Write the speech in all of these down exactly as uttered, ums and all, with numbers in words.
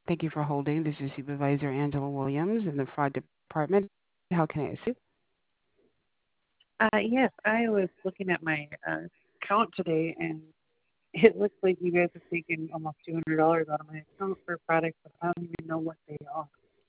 Thank you for holding. This is Supervisor Angela Williams in the fraud department. How can I assist you? Uh, yes, I was looking at my uh, account today, and it looks like you guys have taken almost two hundred dollars out of my account for products that I don't even know what they are.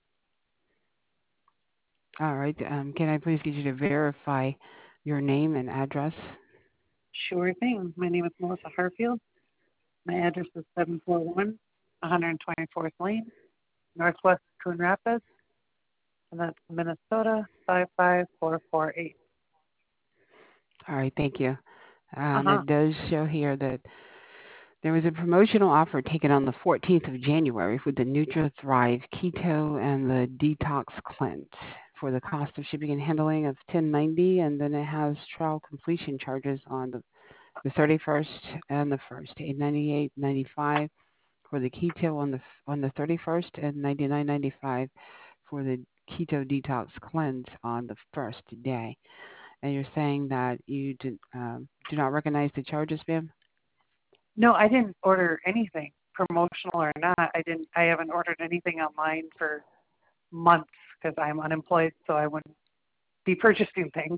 All right. Um, can I please get you to verify your name and address? Sure thing. My name is Melissa Harfield. My address is seven forty-one one hundred twenty-fourth Lane, Northwest Coon Rapids, and that's Minnesota five five four four eight. All right. Thank you. Um, Uh-huh. it does show here that there was a promotional offer taken on the fourteenth of January with the NutraThrive Keto and the Detox Cleanse for the cost of shipping and handling of ten ninety, and then it has trial completion charges on the, the thirty-first and the first, eight ninety-eight ninety-five for the keto on the on the thirty-first and ninety-nine ninety-five for the keto detox cleanse on the first day. And you're saying that you do, um, do not recognize the charges, ma'am? No, I didn't order anything, promotional or not. I didn't. I haven't ordered anything online for months because I'm unemployed, so I wouldn't be purchasing things.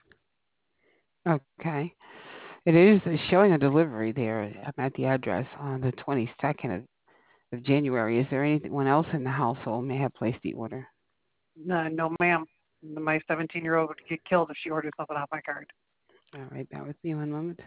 Okay. It is showing a delivery there um, at the address on the twenty-second of, of January. Is there anyone else in the household may have placed the order? No, no, ma'am. My seventeen-year-old would get killed if she ordered something off my card. All right, bear with me one moment.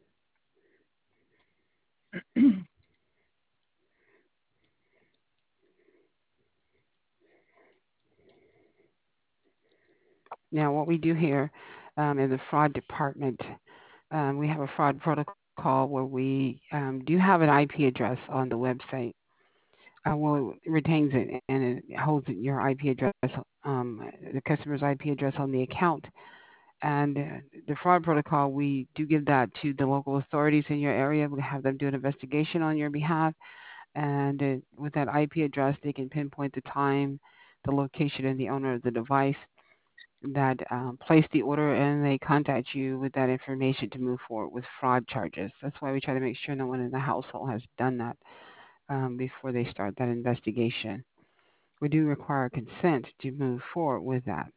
Now, what we do here um, in the fraud department, um, we have a fraud protocol where we um, do have an I P address on the website. Uh, well, it retains it and it holds your I P address, um, the customer's I P address on the account. And uh, the fraud protocol, we do give that to the local authorities in your area. We have them do an investigation on your behalf. And uh, with that I P address, they can pinpoint the time, the location, and the owner of the device that um, placed the order, and they contact you with that information to move forward with fraud charges. That's why we try to make sure no one in the household has done that um, before they start that investigation. We do require consent to move forward with that.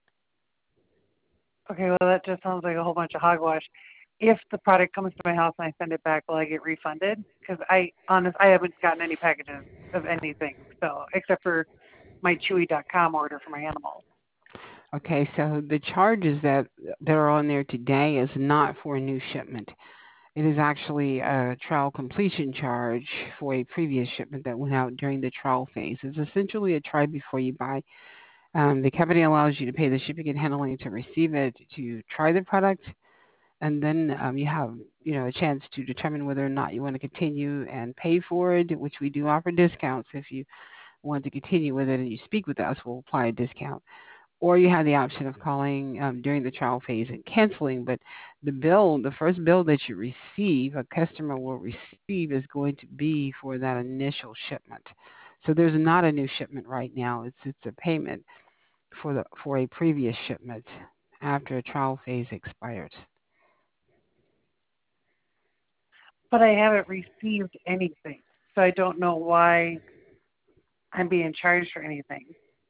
Okay, well, that just sounds like a whole bunch of hogwash. If the product comes to my house and I send it back, will I get refunded? Because I, honest, I haven't gotten any packages of anything, so except for my Chewy dot com order for my animals. Okay, so the charges that that are on there today is not for a new shipment. It is actually a trial completion charge for a previous shipment that went out during the trial phase. It's essentially a try before you buy. Um, the company allows you to pay the shipping and handling to receive it, to try the product, and then um, you have you know a chance to determine whether or not you want to continue and pay for it, which we do offer discounts. If you want to continue with it and you speak with us, we'll apply a discount. Or you have the option of calling um, during the trial phase and canceling. But the bill, the first bill that you receive, a customer will receive, is going to be for that initial shipment. So there's not a new shipment right now. It's it's a payment for the for a previous shipment after a trial phase expires. But I haven't received anything, so I don't know why I'm being charged for anything.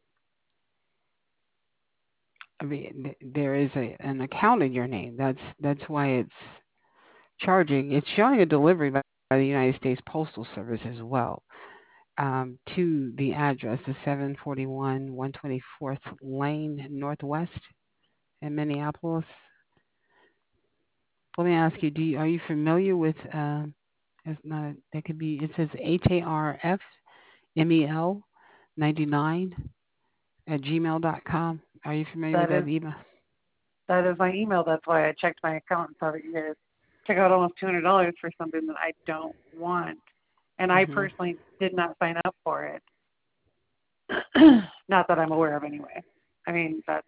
I mean, th- there is a an account in your name. That's that's why it's charging. It's showing a delivery by, by the United States Postal Service as well, um, to the address, the seven forty-one one twenty-fourth Lane Northwest in Minneapolis. Let me ask you: Do you, are you familiar with? Uh, it's not. That could be. It says H A R F M E L ninety-nine at gmail dot com. Are you familiar with That that is email? that is my email. That's why I checked my account and saw that you guys took out almost two hundred dollars for something that I don't want, and I Hmm. personally did not sign up for it. Not that I'm aware of, anyway. I mean, that's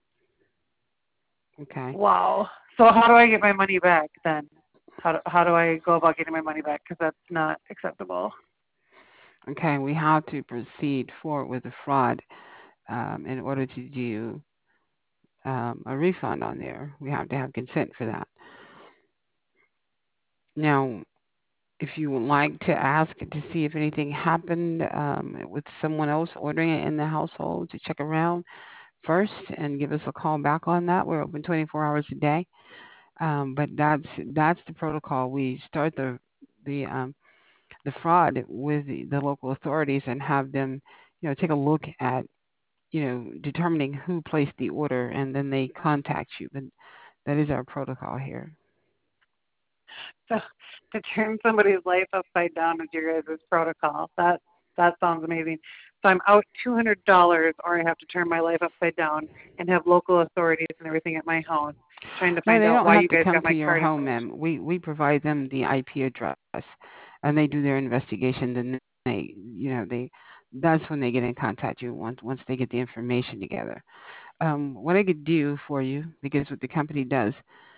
Okay. wow. So how do I get my money back then? How do, how do I go about getting my money back? Because that's not acceptable. Okay. We have to proceed forward with the fraud um, in order to do um, a refund on there. We have to have consent for that. Now, If you would like to ask to see if anything happened um, with someone else ordering it in the household, to check around first and give us a call back on that. We're open twenty-four hours a day. Um, but that's that's the protocol. We start the the um, the fraud with the, the local authorities and have them, you know, take a look at, you know, determining who placed the order, and then they contact you. But that is our protocol here. So to turn somebody's life upside down with your guys' protocol, that that sounds amazing. So I'm out two hundred dollars, or I have to turn my life upside down and have local authorities and everything at my house trying to No, find they out don't why have you to guys come got to my your card home, information. ma'am. We we provide them the I P address, and they do their investigation. Then they, you know, they that's when they get in contact you once once they get the information together. Um, what I could do for you, because what the company does,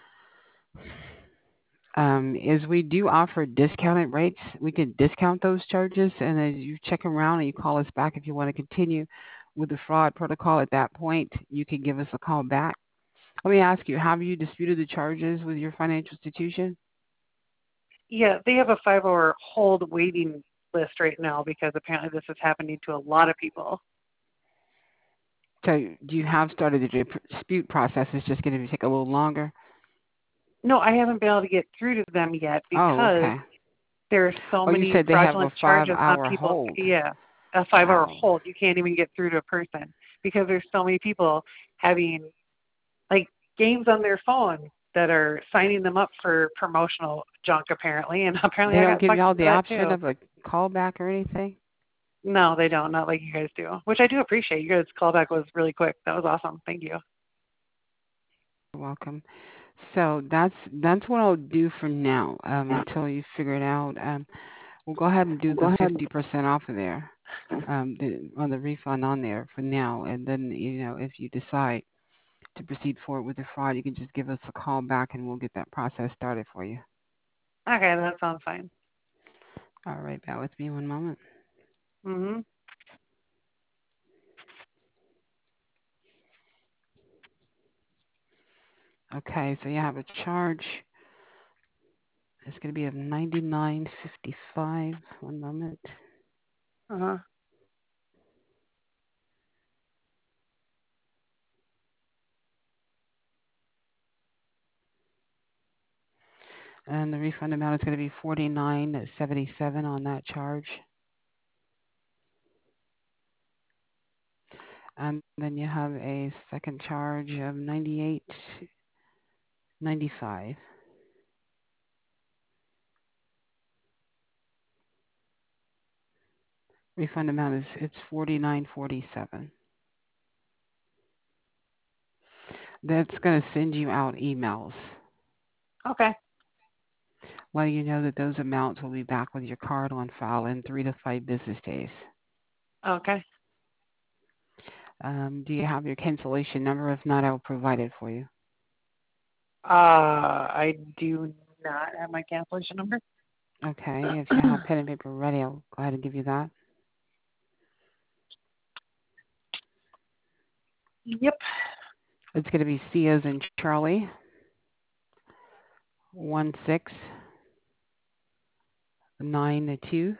um, is we do offer discounted rates. We can discount those charges, and as you check around and you call us back if you want to continue with the fraud protocol. At that point, you can give us a call back. Let me ask you: have you disputed the charges with your financial institution? Yeah, they have a five-hour hold waiting list right now because apparently this is happening to a lot of people. So, do you have started the dispute process? It's just going to take a little longer. No, I haven't been able to get through to them yet Oh, because okay. there are so Oh, you many said they have a fraudulent charges on five-hour people. hold. Yeah, a five-hour Wow. hold. You can't even get through to a person because there's so many people having like games on their phone that are signing them up for promotional junk apparently, and apparently They I don't got give sucked y'all into the that option too. of a callback or anything? No, they don't. Not like you guys do, which I do appreciate. You guys' callback was really quick. That was awesome. Thank you. You're welcome. So that's that's what I'll do for now, um, until you figure it out. Um, we'll go ahead and do the fifty percent off of there, um, the, on the refund on there for now, and then, you know, if you decide to proceed forward with the fraud, you can just give us a call back and we'll get that process started for you. Okay, that sounds fine. All right, bear with me one moment. Mhm. Okay, so you have a charge. It's going to be of ninety-nine fifty-five. One moment. Uh huh. And the refund amount is going to be forty-nine seventy-seven on that charge. And then you have a second charge of ninety-eight ninety-five. Refund amount is it's forty-nine forty-seven. That's going to send you out emails Okay. letting you know that those amounts will be back with your card on file in three to five business days. Okay. Um, do you have your cancellation number? If not, I'll provide it for you. Uh, I do not have my cancellation number. Okay, if you have pen and paper ready, I'll go ahead and give you that. Yep. It's going to be C as in Charlie, one six nine two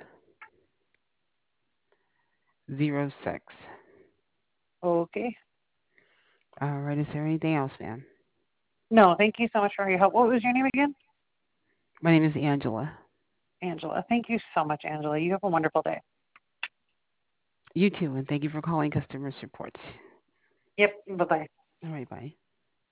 zero six. Okay. All right, is there anything else, ma'am? No, thank you so much for your help. What was your name again? My name is Angela. Angela. Thank you so much, Angela. You have a wonderful day. You too, and thank you for calling customer support. Yep. Bye-bye. All right, bye.